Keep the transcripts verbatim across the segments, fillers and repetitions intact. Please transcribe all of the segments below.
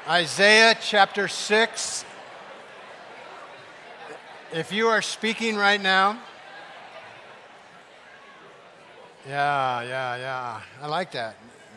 Isaiah chapter six. If you are speaking right now, yeah, yeah, yeah. I like that.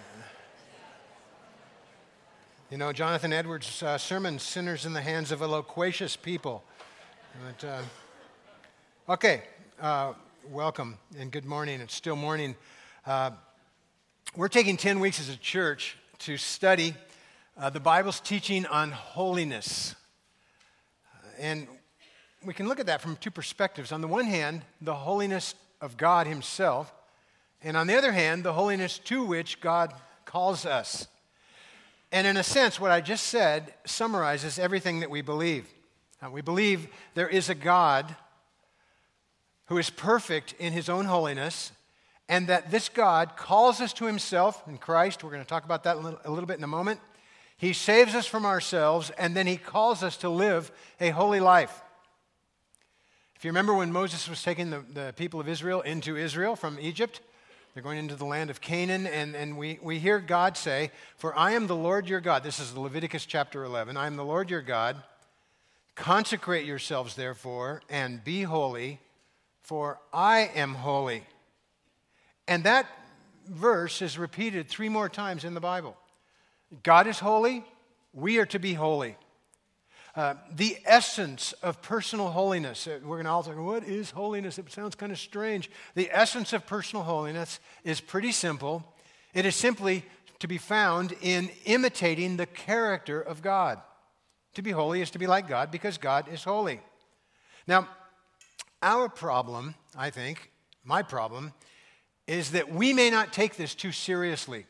You know, Jonathan Edwards' uh, sermon, Sinners in the Hands of a Loquacious People. But, uh, okay, uh, welcome and good morning. It's still morning. Uh, we're taking ten weeks as a church to study uh, the Bible's teaching on holiness. Uh, and we can look at that from two perspectives. On the one hand, the holiness of God himself, and on the other hand, the holiness to which God calls us. And in a sense, what I just said summarizes everything that we believe. Uh, we believe there is a God who is perfect in his own holiness, and that this God calls us to himself in Christ. We're going to talk about that a little, a little bit in a moment. He saves us from ourselves, and then he calls us to live a holy life. If you remember when Moses was taking the, the people of Israel into Israel from Egypt, they're going into the land of Canaan, and, and we, we hear God say, "For I am the Lord your God." This is Leviticus chapter eleven. "I am the Lord your God. Consecrate yourselves, therefore, and be holy, for I am holy." And that verse is repeated three more times in the Bible. God is holy. We are to be holy. Uh, the essence of personal holiness. Uh, we're going to all talk, what is holiness? It sounds kind of strange. The essence of personal holiness is pretty simple. It is simply to be found in imitating the character of God. To be holy is to be like God because God is holy. Now, our problem, I think, my problem, is that we may not take this too seriously.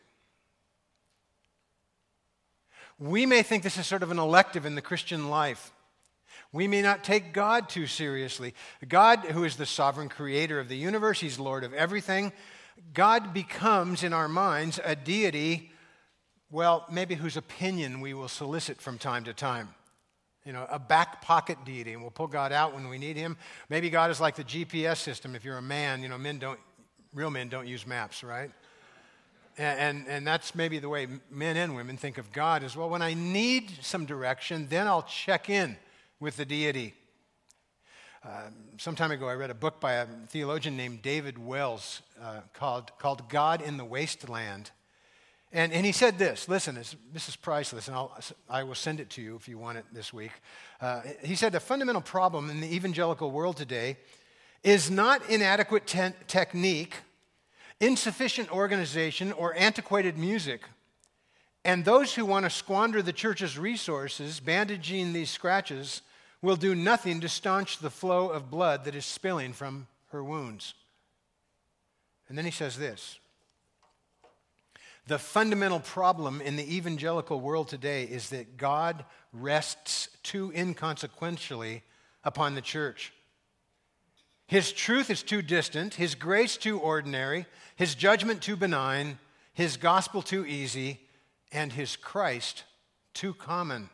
We may think this is sort of an elective in the Christian life. We may not take God too seriously. God, who is the sovereign creator of the universe, he's Lord of everything. God becomes, in our minds, a deity, well, maybe whose opinion we will solicit from time to time. You know, a back pocket deity, and we'll pull God out when we need him. Maybe God is like the G P S system. If you're a man, you know, men don't, real men don't use maps, right? And, and, and that's maybe the way men and women think of God as well. When I need some direction, then I'll check in with the deity. Uh, some time ago, I read a book by a theologian named David Wells uh, called, called God in the Wasteland. And, and he said this, listen, this, this is priceless, and I'll, I will send it to you if you want it this week. Uh, he said, the fundamental problem in the evangelical world today is not inadequate te- technique, insufficient organization, or antiquated music. And those who want to squander the church's resources bandaging these scratches will do nothing to staunch the flow of blood that is spilling from her wounds. And then he says this, the fundamental problem in the evangelical world today is that God rests too inconsequentially upon the church. His truth is too distant, his grace too ordinary, his judgment too benign, his gospel too easy, and his Christ too common.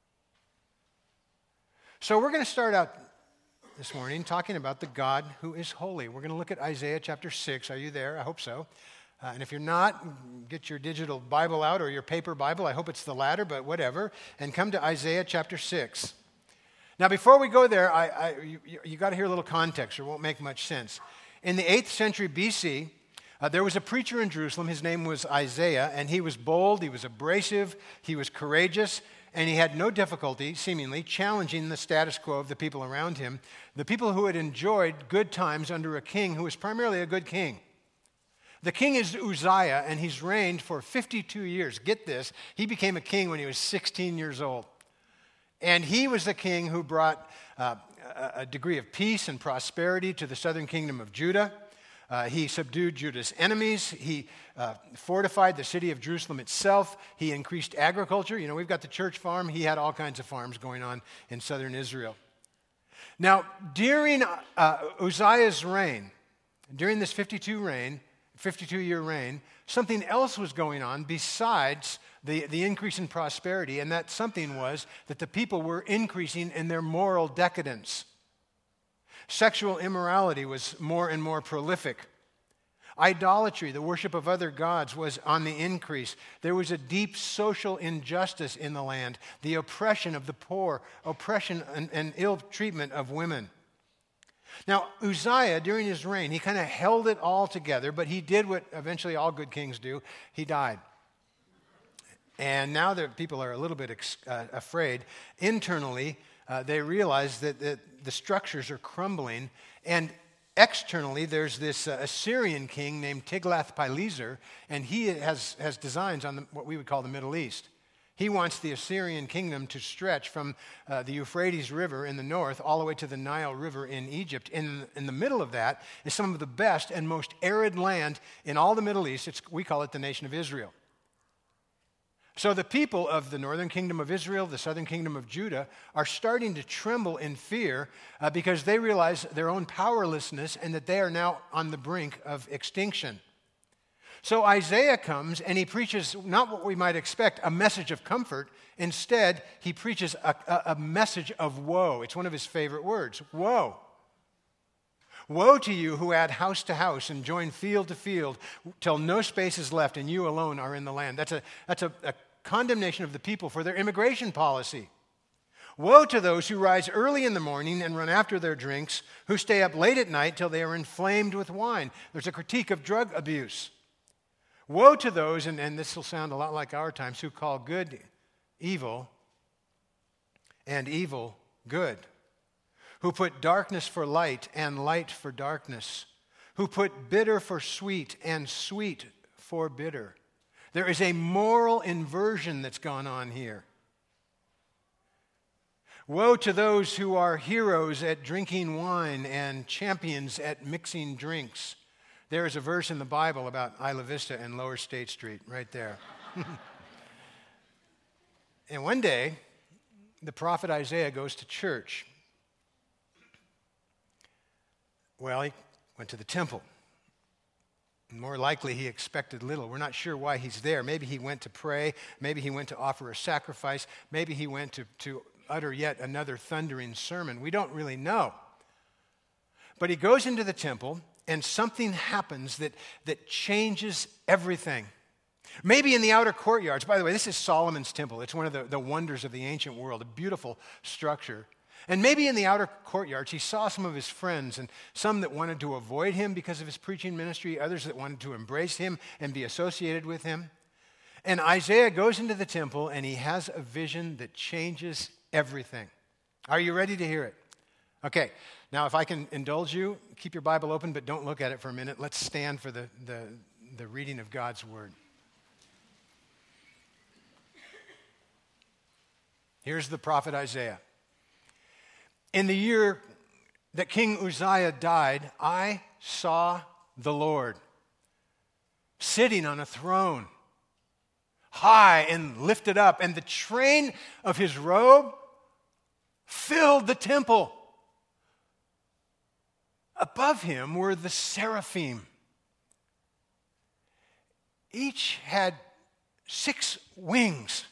So we're going to start out this morning talking about the God who is holy. We're going to look at Isaiah chapter six. Are you there? I hope so. Uh, and if you're not, get your digital Bible out or your paper Bible. I hope it's the latter, but whatever. And come to Isaiah chapter six. Now, before we go there, I, I, you, you got to hear a little context, or it won't make much sense. In the eighth century B C, uh, there was a preacher in Jerusalem. His name was Isaiah, and he was bold, he was abrasive, he was courageous, and he had no difficulty, seemingly, challenging the status quo of the people around him, the people who had enjoyed good times under a king who was primarily a good king. The king is Uzziah, and he's reigned for fifty-two years. Get this, he became a king when he was sixteen years old. And he was the king who brought uh, a degree of peace and prosperity to the southern kingdom of Judah. Uh, he subdued Judah's enemies. He uh, fortified the city of Jerusalem itself. He increased agriculture. You know, we've got the church farm. He had all kinds of farms going on in southern Israel. Now, during uh, Uzziah's reign, during this fifty-two reign, fifty-two-year reign, something else was going on besides the, the increase in prosperity, and that something was that the people were increasing in their moral decadence. Sexual immorality was more and more prolific. Idolatry, the worship of other gods, was on the increase. There was a deep social injustice in the land, the oppression of the poor, oppression and, and ill treatment of women. Now, Uzziah, during his reign, he kind of held it all together, but he did what eventually all good kings do. He died. And now that people are a little bit ex- uh, afraid, internally, uh, they realize that, that the structures are crumbling. And externally, there's this uh, Assyrian king named Tiglath-Pileser, and he has, has designs on the, what we would call the Middle East. He wants the Assyrian kingdom to stretch from uh, the Euphrates River in the north all the way to the Nile River in Egypt. In, in the middle of that is some of the best and most arid land in all the Middle East. It's, we call it the nation of Israel. So the people of the northern kingdom of Israel, the southern kingdom of Judah, are starting to tremble in fear uh, because they realize their own powerlessness and that they are now on the brink of extinction. So Isaiah comes and he preaches not what we might expect, a message of comfort. Instead, he preaches a, a, a message of woe. It's one of his favorite words, woe. Woe to you who add house to house and join field to field till no space is left and you alone are in the land. That's a, that's a, a condemnation of the people for their immigration policy. Woe to those who rise early in the morning and run after their drinks, who stay up late at night till they are inflamed with wine. There's a critique of drug abuse. Woe to those, and, and this will sound a lot like our times, who call good evil and evil good, who put darkness for light and light for darkness, who put bitter for sweet and sweet for bitter. There is a moral inversion that's gone on here. Woe to those who are heroes at drinking wine and champions at mixing drinks. There is a verse in the Bible about Isla Vista and Lower State Street, right there. And one day, the prophet Isaiah goes to church. Well, he went to the temple. More likely, he expected little. We're not sure why he's there. Maybe he went to pray. Maybe he went to offer a sacrifice. Maybe he went to, to utter yet another thundering sermon. We don't really know. But he goes into the temple, and something happens that, that changes everything. Maybe in the outer courtyards. By the way, this is Solomon's temple. It's one of the, the wonders of the ancient world, a beautiful structure. And maybe in the outer courtyards, he saw some of his friends, and some that wanted to avoid him because of his preaching ministry, others that wanted to embrace him and be associated with him. And Isaiah goes into the temple, and he has a vision that changes everything. Are you ready to hear it? Okay, now if I can indulge you, keep your Bible open, but don't look at it for a minute. Let's stand for the, the, the reading of God's word. Here's the prophet Isaiah. In the year that King Uzziah died, I saw the Lord sitting on a throne, high and lifted up, and the train of his robe filled the temple. Above him were the seraphim. Each had six wings.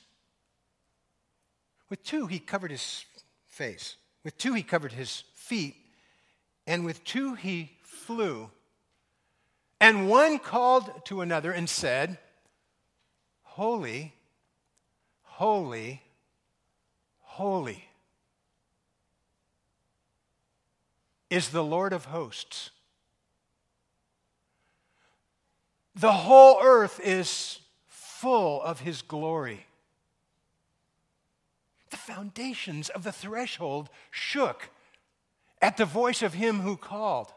With two, he covered his face. With two, he covered his feet. And with two, he flew. And one called to another and said, Holy, holy, holy is the Lord of hosts. The whole earth is full of his glory. The foundations of the threshold shook at the voice of him who called.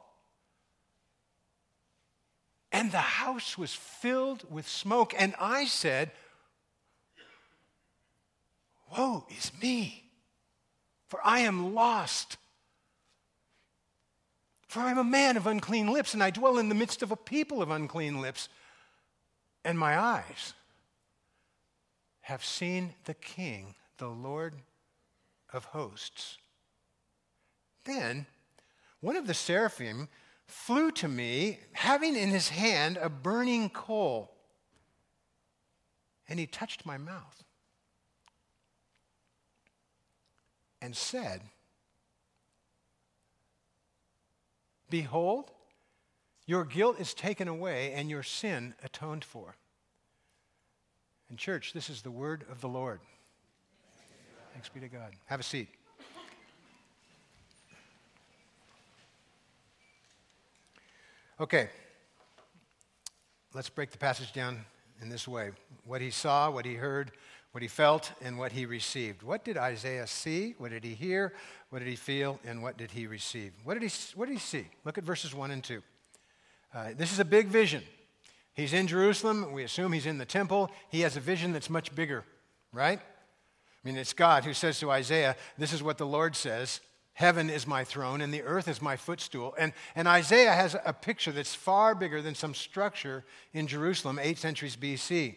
And the house was filled with smoke. And I said, Woe is me, for I am lost. For I am a man of unclean lips, and I dwell in the midst of a people of unclean lips. And my eyes have seen the King, the Lord of hosts. Then one of the seraphim flew to me, having in his hand a burning coal, and he touched my mouth and said, Behold, Your guilt is taken away and your sin atoned for. And church, this is the word of the Lord. Thanks be to God. Have a seat. Okay, let's break the passage down in this way. What he saw, what he heard, what he felt, and what he received. What did Isaiah see? What did he hear? What did he feel? And what did he receive? What did he, what did he see? Look at verses one and two. Uh, this is a big vision. He's in Jerusalem. We assume he's in the temple. He has a vision that's much bigger, right? I mean, it's God who says to Isaiah, this is what the Lord says. Heaven is my throne and the earth is my footstool. And, and Isaiah has a picture that's far bigger than some structure in Jerusalem, eight centuries B C.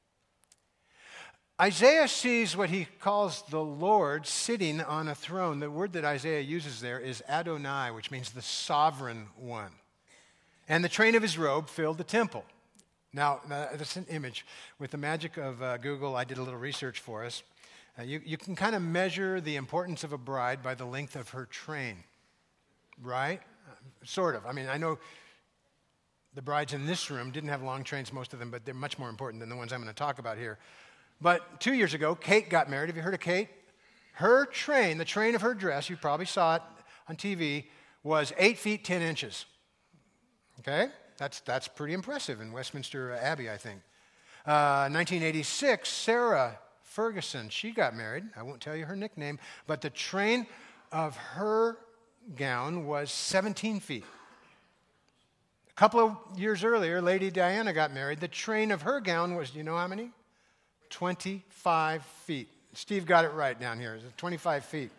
Isaiah sees what he calls the Lord sitting on a throne. The word that Isaiah uses there is Adonai, which means the sovereign one. And the train of his robe filled the temple. Now, that's an image. With the magic of uh, Google, I did a little research for us. Uh, you, you can kind of measure the importance of a bride by the length of her train, right? Uh, sort of. I mean, I know the brides in this room didn't have long trains, most of them, but they're much more important than the ones I'm going to talk about here. But two years ago, Kate got married. Have you heard of Kate? Her train, the train of her dress, you probably saw it on T V, was eight feet, ten inches. Okay? That's, that's pretty impressive in Westminster Abbey, I think. Uh, nineteen eighty-six, Sarah Ferguson, she got married. I won't tell you her nickname, but the train of her gown was seventeen feet. A couple of years earlier, Lady Diana got married. The train of her gown was, do you know how many? twenty-five feet. Steve got it right down here. It's twenty-five feet.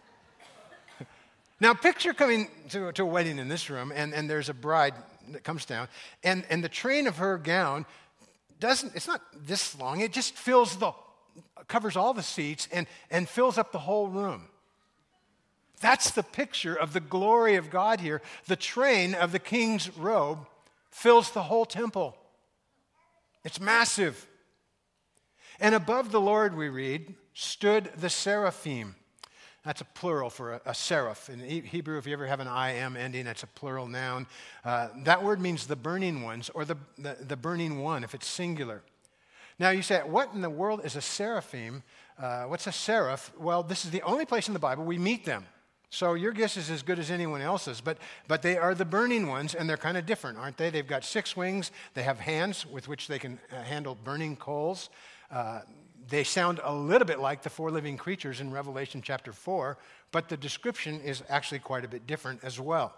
Now, picture coming to, to a wedding in this room, and, and there's a bride that comes down, and, and the train of her gown doesn't, it's not this long, it just fills the, covers all the seats and, and fills up the whole room. That's the picture of the glory of God here. The train of the king's robe fills the whole temple. It's massive. And above the Lord, we read, stood the seraphim. That's a plural for a, a seraph. In Hebrew, if you ever have an I M ending, it's a plural noun. Uh, that word means the burning ones, or the, the, the burning one, if it's singular. Now, you say, what in the world is a seraphim? Uh, what's a seraph? Well, this is the only place in the Bible we meet them. So your guess is as good as anyone else's, but, but they are the burning ones, and they're kind of different, aren't they? They've got six wings. They have hands with which they can uh, handle burning coals. Uh, they sound a little bit like the four living creatures in Revelation chapter four, but the description is actually quite a bit different as well.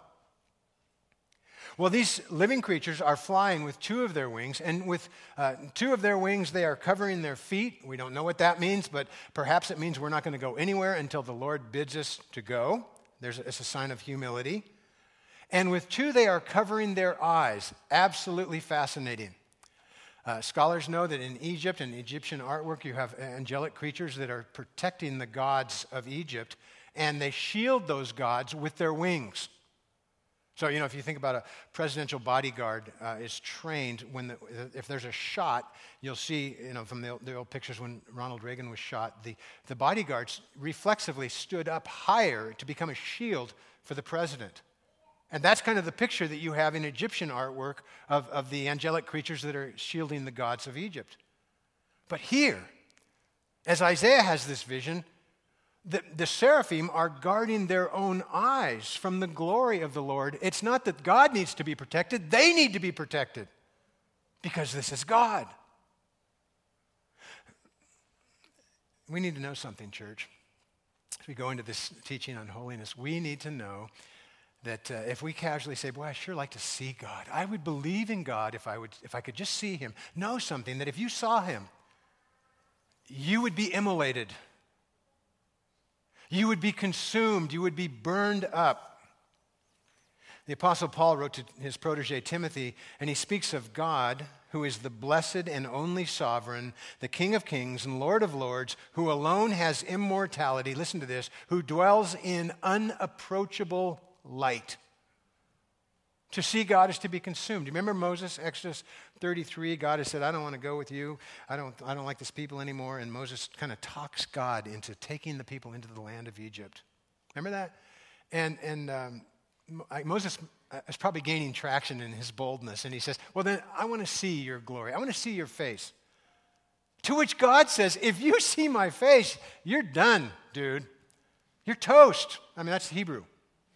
Well, these living creatures are flying with two of their wings, and with uh, two of their wings, they are covering their feet. We don't know what that means, but perhaps it means we're not going to go anywhere until the Lord bids us to go. There's a, it's a sign of humility. And with two, they are covering their eyes. Absolutely fascinating. Uh, scholars know that in Egypt, in Egyptian artwork, you have angelic creatures that are protecting the gods of Egypt, and they shield those gods with their wings. So, you know, if you think about a presidential bodyguard uh, is trained, when the, if there's a shot, you'll see, you know, from the, the old pictures when Ronald Reagan was shot, the, the bodyguards reflexively stood up higher to become a shield for the president. And that's kind of the picture that you have in Egyptian artwork of, of the angelic creatures that are shielding the gods of Egypt. But here, as Isaiah has this vision, the, the seraphim are guarding their own eyes from the glory of the Lord. It's not that God needs to be protected, they need to be protected because this is God. We need to know something, church. As we go into this teaching on holiness, we need to know that uh, if we casually say, boy, I sure like to see God. I would believe in God if I would, if I could just see him. Know something, that if you saw him, you would be immolated. You would be consumed. You would be burned up. The Apostle Paul wrote to his protege Timothy, and he speaks of God, who is the blessed and only sovereign, the King of kings and Lord of lords, who alone has immortality, listen to this, who dwells in unapproachable light. To see God is to be consumed. Do you remember Moses, Exodus thirty-three? God has said, I don't want to go with you. I don't, I don't like this people anymore. And Moses kind of talks God into taking the people into the land of Egypt. Remember that? And, and um, like Moses is probably gaining traction in his boldness, and he says, well, then I want to see your glory. I want to see your face. To which God says, if you see my face, you're done, dude. You're toast. I mean, that's Hebrew.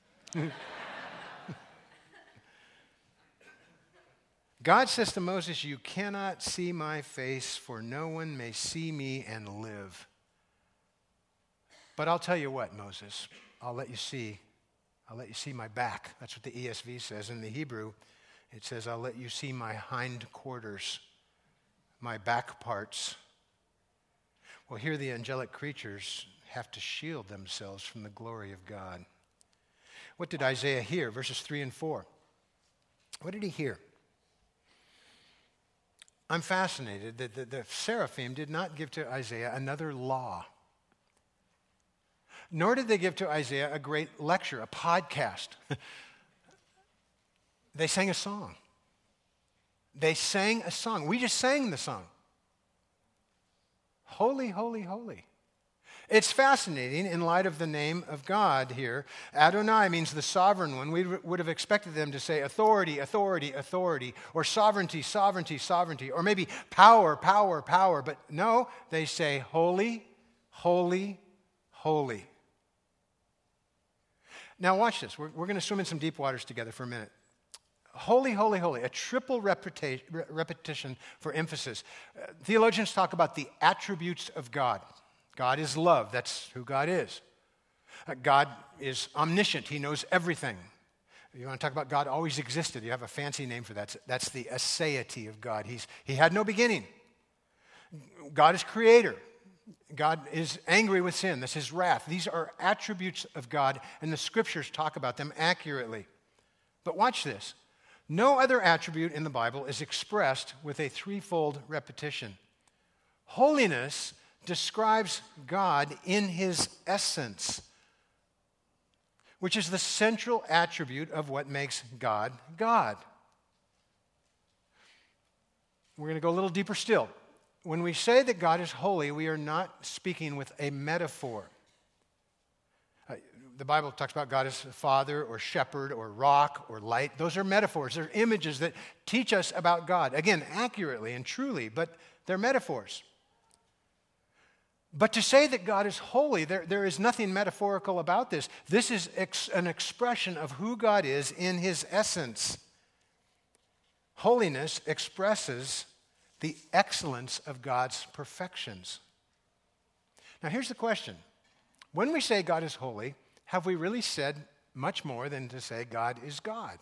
God says to Moses, you cannot see my face, for no one may see me and live. But I'll tell you what, Moses, I'll let you see. I'll let you see my back. That's what the E S V says. In the Hebrew, it says, I'll let you see my hind quarters, my back parts. Well, here the angelic creatures have to shield themselves from the glory of God. What did Isaiah hear? Verses three and four. What did he hear? I'm fascinated that the, the seraphim did not give to Isaiah another law. Nor did they give to Isaiah a great lecture, a podcast. They sang a song. They sang a song. We just sang the song. Holy, holy, holy. It's fascinating in light of the name of God here. Adonai means the sovereign one. We would have expected them to say authority, authority, authority, or sovereignty, sovereignty, sovereignty, or maybe power, power, power. But no, they say holy, holy, holy. Now watch this. We're, we're going to swim in some deep waters together for a minute. Holy, holy, holy, a triple repeti- repetition for emphasis. Uh, theologians talk about the attributes of God. God is love. That's who God is. Uh, God is omniscient. He knows everything. You want to talk about God always existed. You have a fancy name for that. That's the aseity of God. He's, he had no beginning. God is creator. God is angry with sin. That's his wrath. These are attributes of God, and the scriptures talk about them accurately. But watch this. No other attribute in the Bible is expressed with a threefold repetition. Holiness describes God in his essence, which is the central attribute of what makes God God. We're going to go a little deeper still. When we say that God is holy, we are not speaking with a metaphor. Uh, the Bible talks about God as Father or Shepherd or Rock or Light. Those are metaphors. They're images that teach us about God. Again, accurately and truly, but they're metaphors. But to say that God is holy, there, there is nothing metaphorical about this. This is ex- an expression of who God is in his essence. Holiness expresses the excellence of God's perfections. Now here's the question. When we say God is holy, have we really said much more than to say God is God?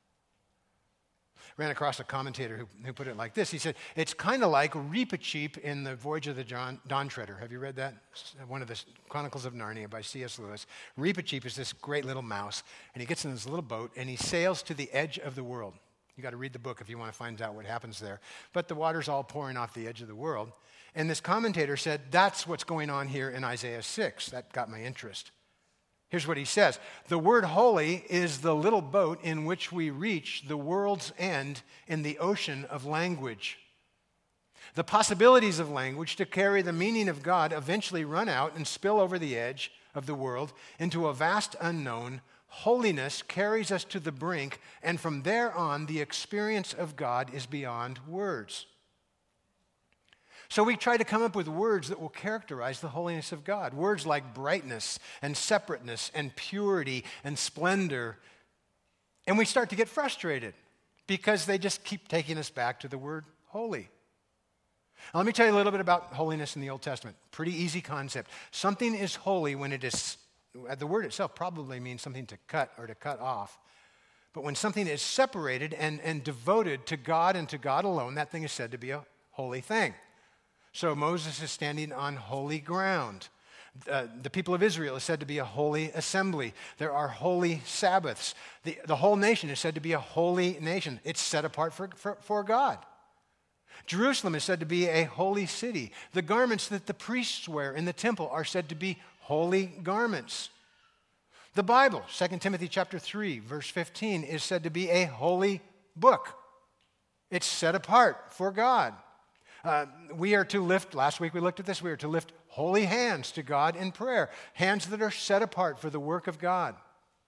Ran across a commentator who, who put it like this. He said, it's kind of like Reepicheep in The Voyage of the John, Dawn Treader. Have you read that? One of the Chronicles of Narnia by C S Lewis. Reepicheep is this great little mouse, and he gets in this little boat, and he sails to the edge of the world. You got to read the book if you want to find out what happens there. But the water's all pouring off the edge of the world. And this commentator said, that's what's going on here in Isaiah six. That got my interest. Here's what he says. The word holy is the little boat in which we reach the world's end in the ocean of language. The possibilities of language to carry the meaning of God eventually run out and spill over the edge of the world into a vast unknown. Holiness carries us to the brink, and from there on, the experience of God is beyond words. So we try to come up with words that will characterize the holiness of God. Words like brightness and separateness and purity and splendor. And we start to get frustrated because they just keep taking us back to the word holy. Now, let me tell you a little bit about holiness in the Old Testament. Pretty easy concept. Something is holy when it is, the word itself probably means something to cut or to cut off. But when something is separated and, and devoted to God and to God alone, that thing is said to be a holy thing. So Moses is standing on holy ground. Uh, the people of Israel is said to be a holy assembly. There are holy Sabbaths. The, the whole nation is said to be a holy nation. It's set apart for, for, for God. Jerusalem is said to be a holy city. The garments that the priests wear in the temple are said to be holy garments. The Bible, Second Timothy chapter three, verse fifteen, is said to be a holy book. It's set apart for God. Uh, we are to lift, last week we looked at this, we are to lift holy hands to God in prayer, hands that are set apart for the work of God.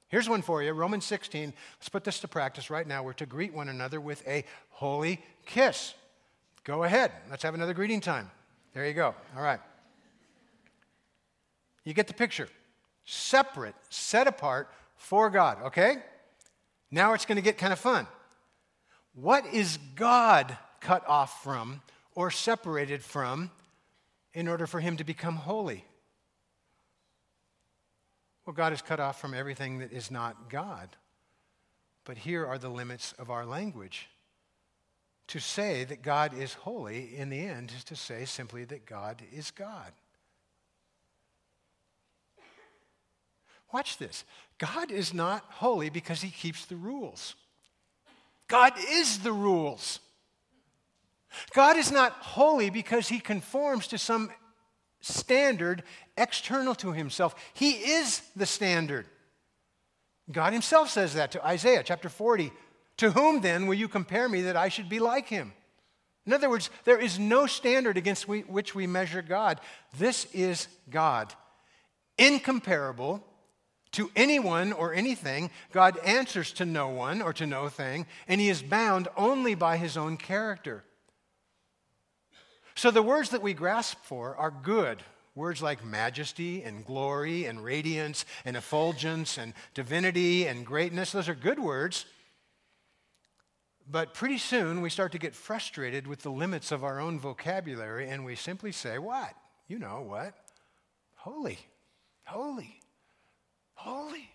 Here's one for you, Romans sixteen. Let's put this to practice right now. We're to greet one another with a holy kiss. Go ahead. Let's have another greeting time. There you go. All right. You get the picture. Separate, set apart for God, okay? Now it's going to get kind of fun. What is God cut off from or separated from in order for him to become holy? Well, God is cut off from everything that is not God. But here are the limits of our language. To say that God is holy, in the end, is to say simply that God is God. Watch this. God is not holy because he keeps the rules. God is the rules. God is not holy because he conforms to some standard external to himself. He is the standard. God himself says that to Isaiah chapter forty. To whom then will you compare me that I should be like him? In other words, there is no standard against we, which we measure God. This is God. Incomparable to anyone or anything. God answers to no one or to no thing, and he is bound only by his own character. So the words that we grasp for are good. Words like majesty and glory and radiance and effulgence and divinity and greatness, those are good words. But pretty soon we start to get frustrated with the limits of our own vocabulary, and we simply say, what? You know what? Holy, holy, holy.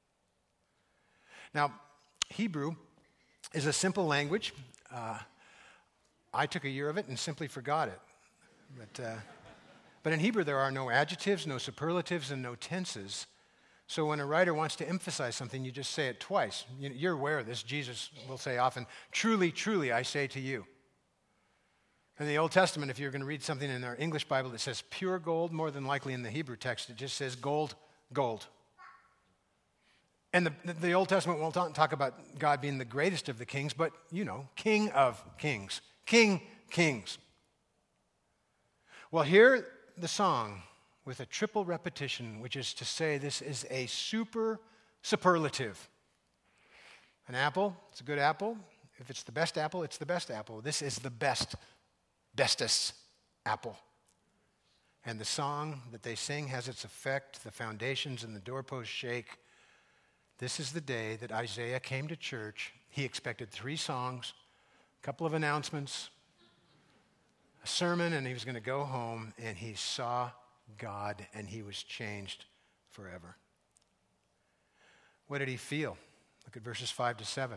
Now, Hebrew is a simple language. Uh, I took a year of it and simply forgot it. But, uh, but in Hebrew, there are no adjectives, no superlatives, and no tenses. So when a writer wants to emphasize something, you just say it twice. You're aware of this. Jesus will say often, truly, truly, I say to you. In the Old Testament, if you're going to read something in our English Bible that says pure gold, more than likely in the Hebrew text, it just says gold, gold. And the, the Old Testament won't talk about God being the greatest of the kings, but, you know, king of kings. King, kings. Well, here the song with a triple repetition, which is to say this is a super superlative. An apple, it's a good apple. If it's the best apple, it's the best apple. This is the best, bestest apple. And the song that they sing has its effect. The foundations and the doorposts shake. This is the day that Isaiah came to church. He expected three songs, a couple of announcements, a sermon, and he was going to go home, and he saw God, and he was changed forever. What did he feel? Look at verses five to seven.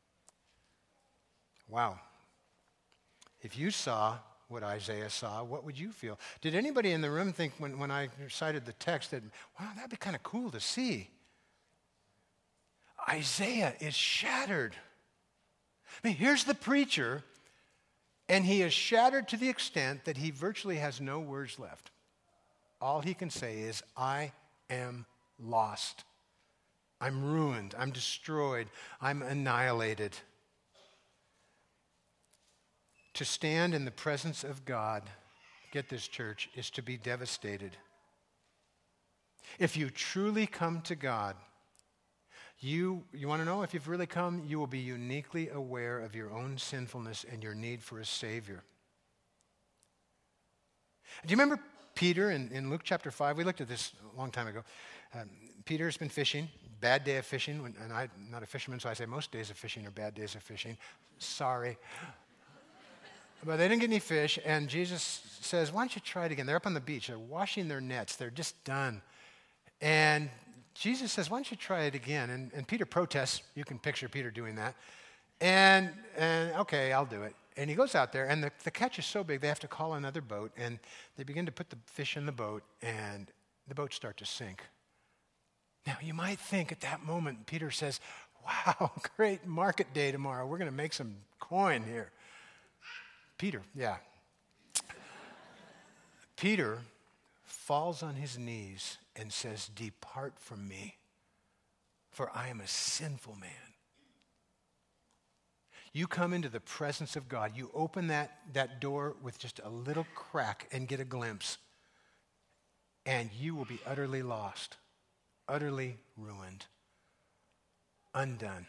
Wow. If you saw what Isaiah saw, what would you feel? Did anybody in the room think when, when I recited the text that, wow, that'd be kind of cool to see? Isaiah is shattered. I mean, here's the preacher, and he is shattered to the extent that he virtually has no words left. All he can say is, I am lost. I'm ruined. I'm destroyed. I'm annihilated. To stand in the presence of God, get this, church, is to be devastated. If you truly come to God, you, you want to know if you've really come? You will be uniquely aware of your own sinfulness and your need for a Savior. Do you remember Peter in, in Luke chapter five? We looked at this a long time ago. Um, Peter's been fishing, bad day of fishing, when, and I'm not a fisherman, so I say most days of fishing are bad days of fishing. Sorry. But they didn't get any fish, and Jesus says, why don't you try it again? They're up on the beach. They're washing their nets. They're just done. And Jesus says, why don't you try it again? And, and Peter protests. You can picture Peter doing that. And, and okay, I'll do it. And he goes out there, and the, the catch is so big, they have to call another boat, and they begin to put the fish in the boat, and the boats start to sink. Now, you might think at that moment, Peter says, wow, great market day tomorrow. We're going to make some coin here. Peter, yeah. Peter falls on his knees and says, depart from me, for I am a sinful man. You come into the presence of God. You open that, that door with just a little crack and get a glimpse, and you will be utterly lost, utterly ruined. undone.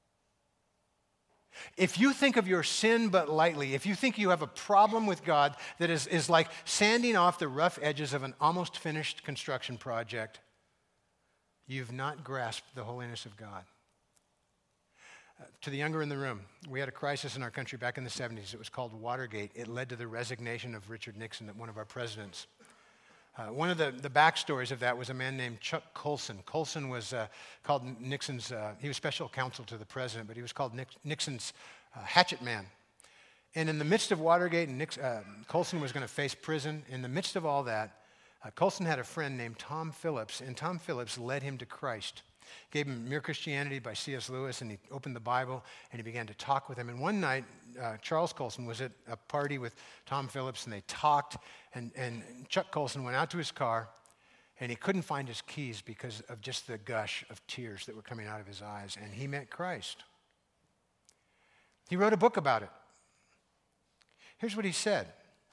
If you think of your sin but lightly, if you think you have a problem with God that is, is like sanding off the rough edges of an almost finished construction project, you've not grasped the holiness of God. Uh, to the younger in the room, we had a crisis in our country back in the seventies. It was called Watergate. It led to the resignation of Richard Nixon, one of our presidents. Uh, one of the, the backstories of that was a man named Chuck Colson. Colson was uh, called Nixon's, uh, he was special counsel to the president, but he was called Nix, Nixon's uh, hatchet man. And in the midst of Watergate, and Nix, uh, Colson was going to face prison. In the midst of all that, uh, Colson had a friend named Tom Phillips, and Tom Phillips led him to Christ. Gave him Mere Christianity by C S Lewis, and he opened the Bible, and he began to talk with him. And one night, uh, Charles Colson was at a party with Tom Phillips, and they talked, and, and Chuck Colson went out to his car, and he couldn't find his keys because of just the gush of tears that were coming out of his eyes, and he met Christ. He wrote a book about it. Here's what he said.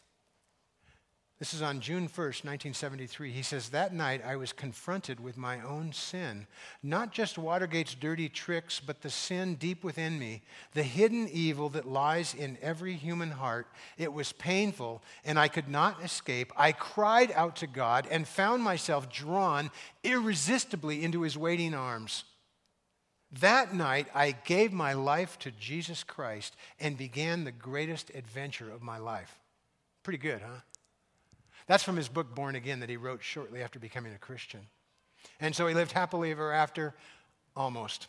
This is on June first, nineteen seventy-three. He says, "That night I was confronted with my own sin. Not just Watergate's dirty tricks, but the sin deep within me, the hidden evil that lies in every human heart. It was painful, and I could not escape. I cried out to God and found myself drawn irresistibly into his waiting arms. That night I gave my life to Jesus Christ and began the greatest adventure of my life." Pretty good, huh? That's from his book, Born Again, that he wrote shortly after becoming a Christian. And so he lived happily ever after, almost.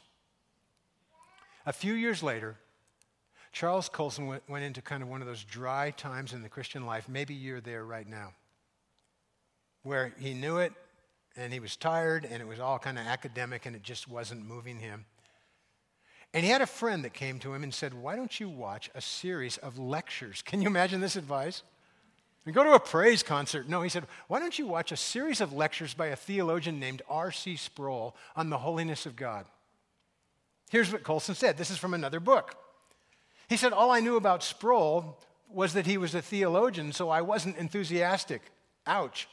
A few years later, Charles Colson went, went into kind of one of those dry times in the Christian life. Maybe you're there right now, where he knew it, and he was tired, and it was all kind of academic, and it just wasn't moving him. And he had a friend that came to him and said, "Why don't you watch a series of lectures?" Can you imagine this advice? We go to a praise concert. No, he said, "Why don't you watch a series of lectures by a theologian named R C Sproul on the holiness of God?" Here's what Colson said. This is from another book. He said, "All I knew about Sproul was that he was a theologian, so I wasn't enthusiastic." Ouch.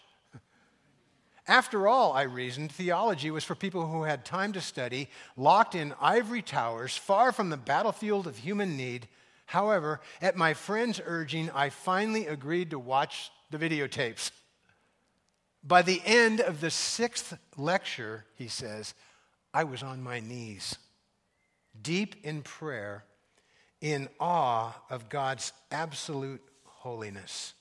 After all, I reasoned, theology was for people who had time to study, locked in ivory towers, far from the battlefield of human need. However, at my friend's urging, I finally agreed to watch the videotapes. By the end of the sixth lecture, he says, I was on my knees, deep in prayer, in awe of God's absolute holiness.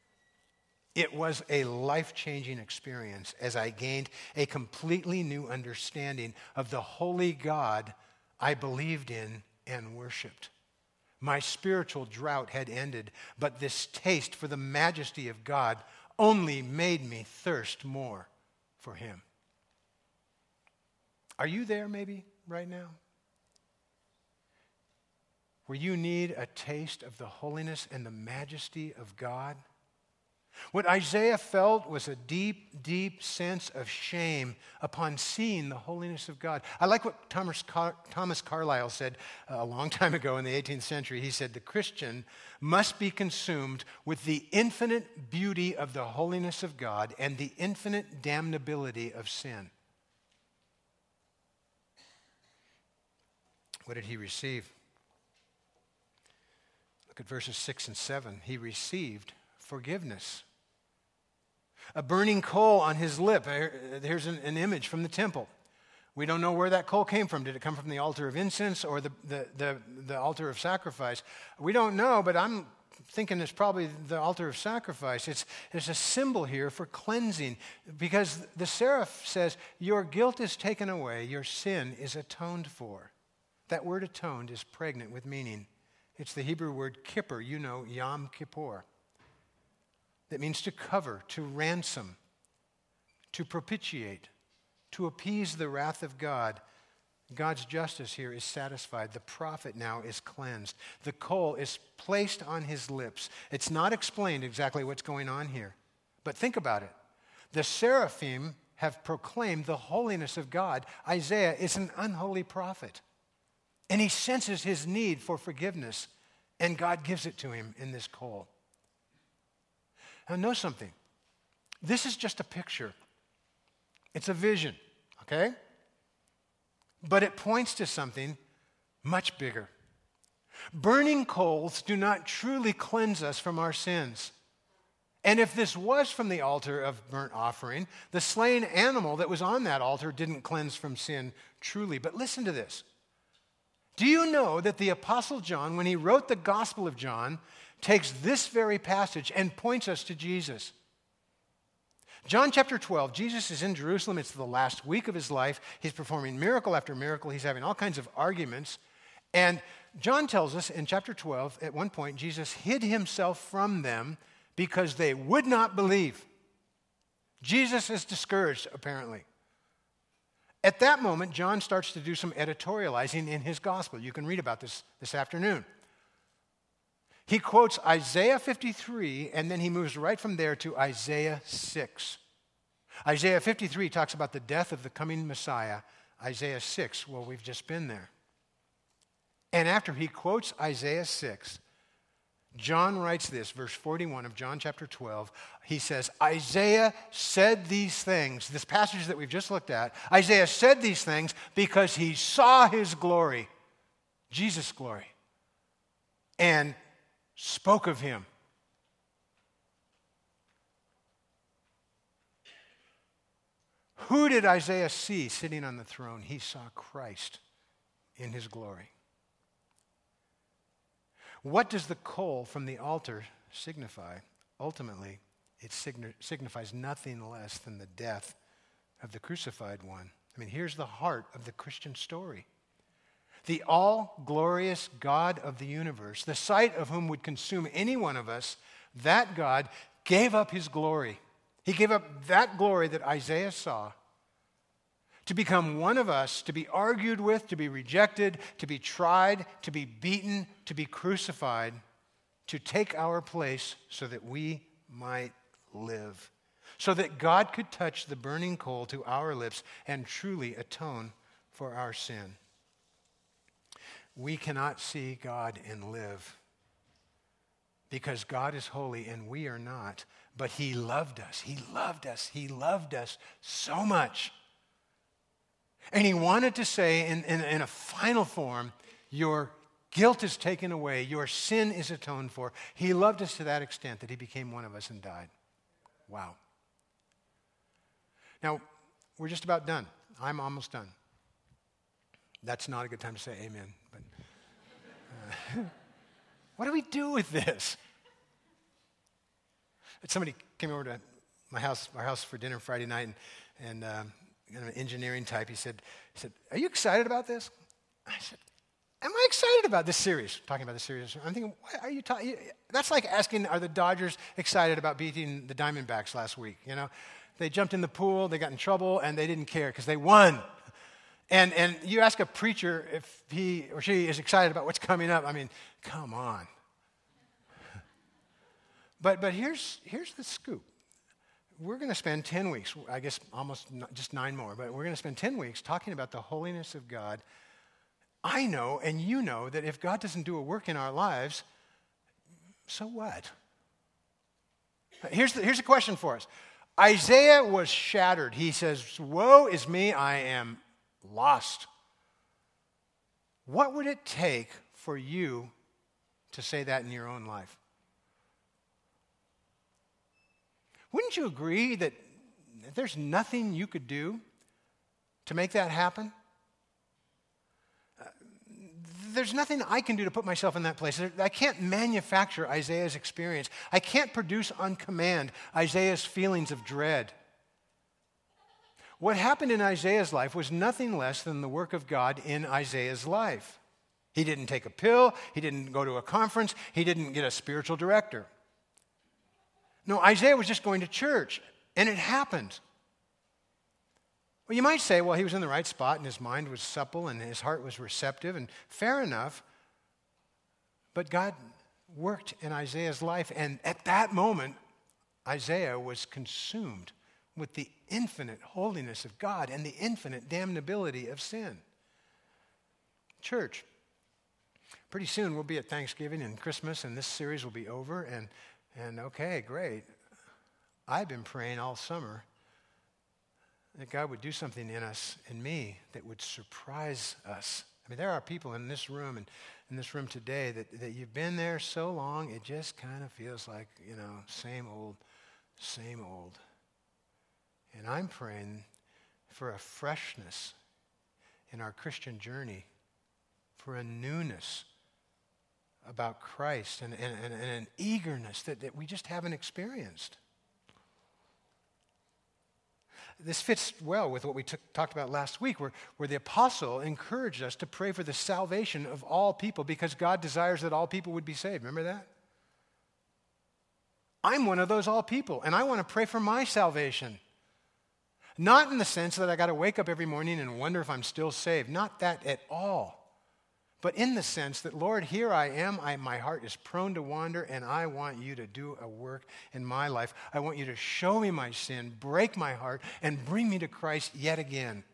It was a life-changing experience as I gained a completely new understanding of the holy God I believed in and worshiped. My spiritual drought had ended, but this taste for the majesty of God only made me thirst more for Him. Are you there maybe right now? Where you need a taste of the holiness and the majesty of God? What Isaiah felt was a deep, deep sense of shame upon seeing the holiness of God. I like what Thomas, Car- Thomas Carlyle said uh, a long time ago in the eighteenth century. He said, the Christian must be consumed with the infinite beauty of the holiness of God and the infinite damnability of sin. What did he receive? Look at verses six and seven. He received forgiveness. A burning coal on his lip. Here's an, an image from the temple. We don't know where that coal came from. Did it come from the altar of incense or the, the, the, the altar of sacrifice? We don't know, but I'm thinking it's probably the altar of sacrifice. It's, it's a symbol here for cleansing, because the seraph says, your guilt is taken away, your sin is atoned for. That word atoned is pregnant with meaning. It's the Hebrew word kippur, you know, Yom Kippur. That means to cover, to ransom, to propitiate, to appease the wrath of God. God's justice here is satisfied. The prophet now is cleansed. The coal is placed on his lips. It's not explained exactly what's going on here, but think about it. The seraphim have proclaimed the holiness of God. Isaiah is an unholy prophet, and he senses his need for forgiveness, and God gives it to him in this coal. Now, know something. This is just a picture. It's a vision, okay? but it points to something much bigger. Burning coals do not truly cleanse us from our sins. And if this was from the altar of burnt offering, the slain animal that was on that altar didn't cleanse from sin truly. But listen to this. Do you know that the Apostle John, when he wrote the Gospel of John, takes this very passage and points us to Jesus? John chapter twelve, Jesus is in Jerusalem. It's the last week of his life. He's performing miracle after miracle. He's having all kinds of arguments. And John tells us in chapter twelve, at one point, Jesus hid himself from them because they would not believe. Jesus is discouraged, apparently. At that moment, John starts to do some editorializing in his gospel. You can read about this this afternoon. He quotes Isaiah fifty-three, and then he moves right from there to Isaiah six. Isaiah fifty-three talks about the death of the coming Messiah. Isaiah six, well, we've just been there. And after he quotes Isaiah six, John writes this, verse forty-one of John chapter twelve. He says, Isaiah said these things, this passage that we've just looked at, Isaiah said these things because he saw his glory, Jesus' glory, and spoke of him. Who did Isaiah see sitting on the throne? He saw Christ in his glory. What does the coal from the altar signify? Ultimately, it signi- signifies nothing less than the death of the crucified one. I mean, here's the heart of the Christian story. The all-glorious God of the universe, the sight of whom would consume any one of us, that God gave up his glory. He gave up that glory that Isaiah saw to become one of us, to be argued with, to be rejected, to be tried, to be beaten, to be crucified, to take our place so that we might live, so that God could touch the burning coal to our lips and truly atone for our sin. We cannot see God and live because God is holy and we are not, but he loved us. He loved us. He loved us so much. And he wanted to say in, in, in a final form, your guilt is taken away, your sin is atoned for. He loved us to that extent that he became one of us and died. Wow. Now, we're just about done. I'm almost done. That's not a good time to say amen. But uh, what do we do with this? Somebody came over to my house, our house for dinner Friday night, and, and um, kind of an engineering type. He said, he said, "Are you excited about this?" I said, "Am I excited about this series?" Talking about the series. I'm thinking, what are you talking? That's like asking, are the Dodgers excited about beating the Diamondbacks last week? You know, they jumped in the pool, they got in trouble, and they didn't care because they won. And and you ask a preacher if he or she is excited about what's coming up. I mean, come on. But but here's here's the scoop. We're going to spend ten weeks, I guess almost just nine more, but we're going to spend ten weeks talking about the holiness of God. I know and you know that if God doesn't do a work in our lives, so what? Here's the, here's a question for us. Isaiah was shattered. He says, "Woe is me, I am lost." What would it take for you to say that in your own life? Wouldn't you agree that there's nothing you could do to make that happen? Uh, there's nothing I can do to put myself in that place. I can't manufacture Isaiah's experience. I can't produce on command Isaiah's feelings of dread. What happened in Isaiah's life was nothing less than the work of God in Isaiah's life. He didn't take a pill. He didn't go to a conference. He didn't get a spiritual director. No, Isaiah was just going to church, and it happened. Well, you might say, well, he was in the right spot, and his mind was supple, and his heart was receptive, and fair enough. But God worked in Isaiah's life, and at that moment, Isaiah was consumed with the infinite holiness of God and the infinite damnability of sin. Church, pretty soon we'll be at Thanksgiving and Christmas, and this series will be over, and And okay, great. I've been praying all summer that God would do something in us, in me, that would surprise us. I mean, there are people in this room and in this room today that, that you've been there so long, it just kind of feels like, you know, same old, same old. And I'm praying for a freshness in our Christian journey, for a newness about Christ and, and, and, and an eagerness that, that we just haven't experienced. This fits well with what we took, talked about last week, where, where the apostle encouraged us to pray for the salvation of all people because God desires that all people would be saved. Remember that? I'm one of those all people, and I want to pray for my salvation. Not in the sense that I got to wake up every morning and wonder if I'm still saved. Not that at all. But in the sense that, Lord, here I am, I, my heart is prone to wander, and I want you to do a work in my life. I want you to show me my sin, break my heart, and bring me to Christ yet again.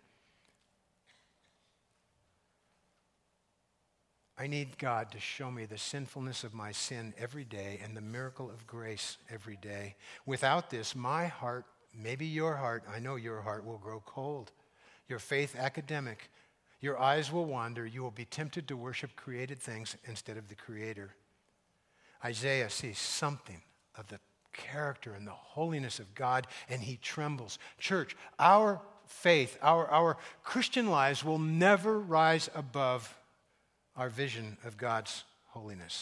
I need God to show me the sinfulness of my sin every day and the miracle of grace every day. Without this, my heart, maybe your heart, I know your heart will grow cold. Your faith academic. Your eyes will wander. You will be tempted to worship created things instead of the Creator. Isaiah sees something of the character and the holiness of God, and he trembles. Church, our faith, our, our Christian lives will never rise above our vision of God's holiness.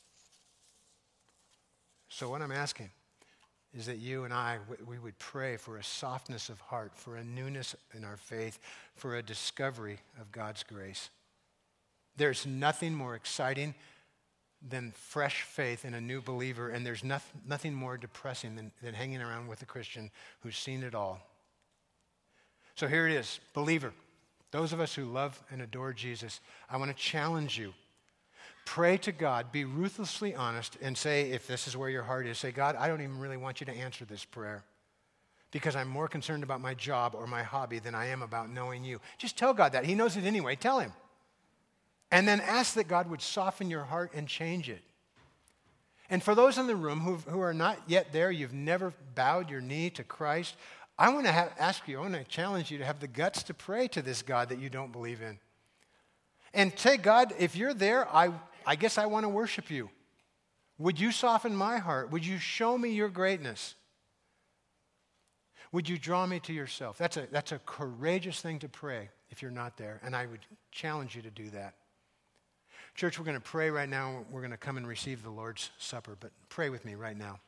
So what I'm asking is that you and I, we would pray for a softness of heart, for a newness in our faith, for a discovery of God's grace. There's nothing more exciting than fresh faith in a new believer, and there's nothing, nothing more depressing than, than hanging around with a Christian who's seen it all. So here it is, believer. Those of us who love and adore Jesus, I want to challenge you. Pray to God, be ruthlessly honest, and say, if this is where your heart is, say, God, I don't even really want you to answer this prayer because I'm more concerned about my job or my hobby than I am about knowing you. Just tell God that. He knows it anyway. Tell him. And then ask that God would soften your heart and change it. And for those in the room who, who are not yet there, you've never bowed your knee to Christ, I want to have, ask you, I want to challenge you to have the guts to pray to this God that you don't believe in. And say, God, if you're there, I, I guess I want to worship you. Would you soften my heart? Would you show me your greatness? Would you draw me to yourself? That's a, that's a courageous thing to pray if you're not there, and I would challenge you to do that. Church, we're going to pray right now. We're going to come and receive the Lord's Supper, but pray with me right now.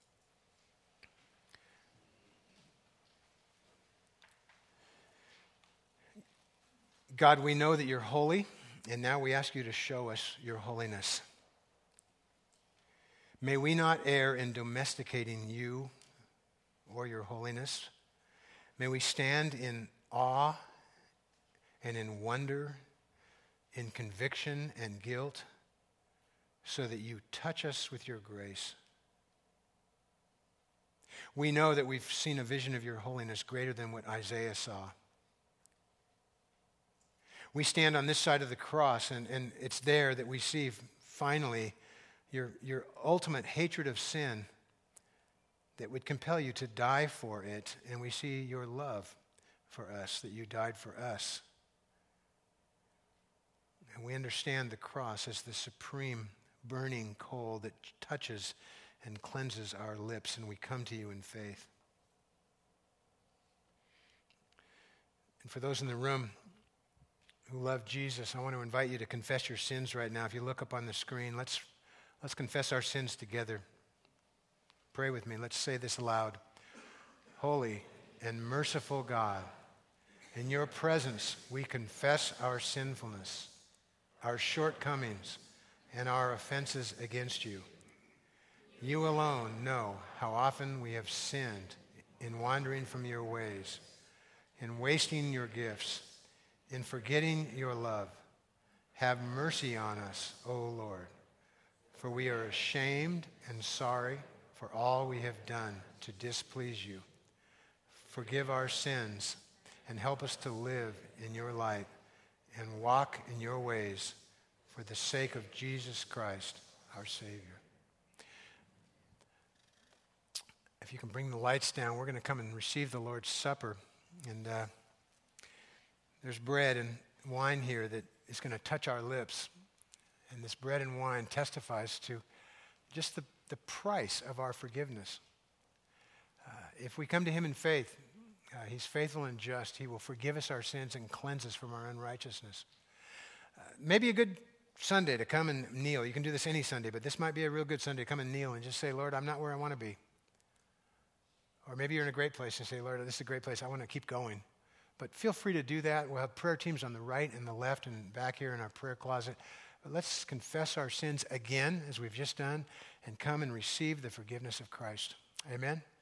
God, we know that you're holy, and now we ask you to show us your holiness. May we not err in domesticating you or your holiness. May we stand in awe and in wonder, in conviction and guilt, so that you touch us with your grace. We know that we've seen a vision of your holiness greater than what Isaiah saw. We stand on this side of the cross, and, and it's there that we see finally your, your ultimate hatred of sin that would compel you to die for it, and we see your love for us, that you died for us. And we understand the cross as the supreme burning coal that touches and cleanses our lips, and we come to you in faith. And for those in the room who love Jesus, I want to invite you to confess your sins right now. If you look up on the screen, let's, let's confess our sins together. Pray with me. Let's say this aloud. Holy and merciful God, in your presence we confess our sinfulness, our shortcomings, and our offenses against you. You alone know how often we have sinned in wandering from your ways, in wasting your gifts, in forgetting your love. Have mercy on us, O Lord, for we are ashamed and sorry for all we have done to displease you. Forgive our sins and help us to live in your light and walk in your ways for the sake of Jesus Christ, our Savior. If you can bring the lights down, we're going to come and receive the Lord's Supper. And uh, there's bread and wine here that is going to touch our lips. And this bread and wine testifies to just the, the price of our forgiveness. Uh, if we come to him in faith, uh, he's faithful and just. He will forgive us our sins and cleanse us from our unrighteousness. Uh, maybe a good Sunday to come and kneel. You can do this any Sunday, but this might be a real good Sunday to come and kneel and just say, Lord, I'm not where I want to be. Or maybe you're in a great place and say, Lord, this is a great place. I want to keep going. But feel free to do that. We'll have prayer teams on the right and the left and back here in our prayer closet. But let's confess our sins again, as we've just done, and come and receive the forgiveness of Christ. Amen.